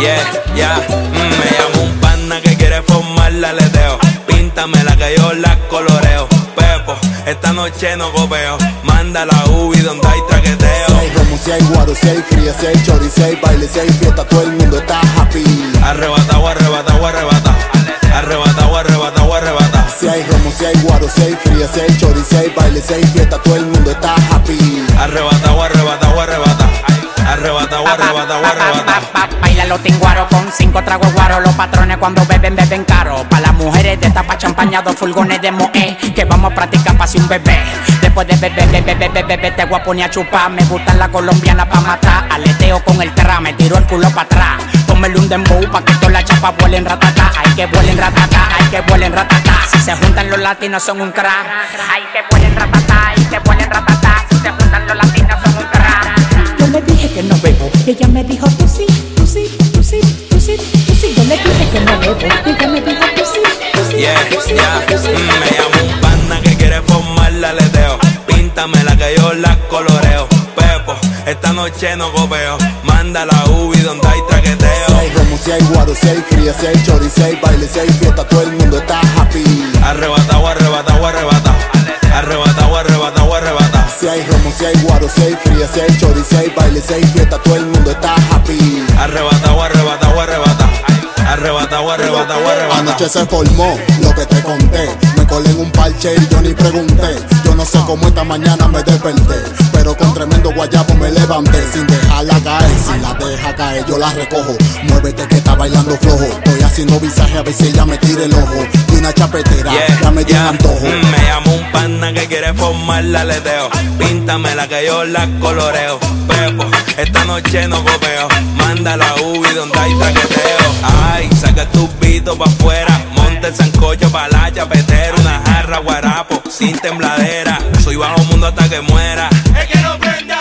Me llamo un pana que quiere formar la aleteo. Píntamela que yo la coloreo. Pepo, esta noche no copeo. Manda la UBI donde hay traqueteo. Si hay romo, si hay guaro, si hay fría, si hay chori, si hay baile, si hay fiesta, todo el mundo está happy. Arrebatao, arrebatao, arrebatao. Arrebatao, arrebatao, arrebatao. Si hay romo, si hay guaro, si hay fría, si hay chori, si hay baile, si hay fiesta, todo el mundo está happy. Arrebatao, arrebatao, arrebatao. Arrebatao, arrebatao, arrebatao. Bailalo tinguaro con 5 tragos guaro. Los patrones cuando beben, beben caro. Pa' las mujeres de tapa champañado, furgones de moe, que vamos a practicar pa' si un bebé. Después de bebé, te voy a poner a chupar. Me gustan las colombianas pa' matar. Aleteo con el tra, me tiro el culo pa' atrás. Pónmele un dembow pa' que todas las chapas vuelen ratata. Hay que vuelen ratata, hay que vuelen ratata. Si se juntan los latinos son un crack. Hay que vuelen ratata, hay que vuelen ratata. Si se juntan los latinos son un crack. Yo le dije que no bebo, ella me dijo tú sí, tú sí, tú sí, tú sí, tú sí. Yo le dije que no bebo, ella me dijo tú sí, tú sí, tú sí, tú sí. Me llamo un pana que quiere formar la aleteo. Píntamela que yo la coloreo. Pepo, esta noche no copeo. Manda la UBI donde hay traqueteo. Si hay romo, si hay guaro, si hay fría, si hay chori, si hay baile, si hay fiesta, todo el mundo está happy. Arrebatao, arrebatao, arrebatao. Arrebatao, arrebatao, arrebatao. Si hay romo, si hay guaro, si hay fría, si hay chori, si hay baile, si hay fiesta, todo el mundo está happy. Arrebatao, arrebatao, arrebatao. Arrebatao, arrebatao, arrebatao. Anoche se formó lo que te conté. Me colé en un parche y yo ni pregunté. Yo no sé cómo esta mañana me desperté, pero con tremendo guayapo me levanté. Sin dejarla caer, si la deja caer yo la recojo. Muévete que está bailando flojo. Estoy haciendo visaje a ver si ella me tira el ojo. Y una chapetera, ya me dio un antojo. Me llamo un pana que quiere formar la aleteo. Píntamela que yo la coloreo. Pepo, esta noche no copeo. Manda la UBI donde hay traqueteo. Ay, saca tu pito pa' afuera. Monta el sancocho pa' la chapetera. Una jarra guarapo sin tembladera. Soy bajo mundo hasta que muera. Es que no prenda.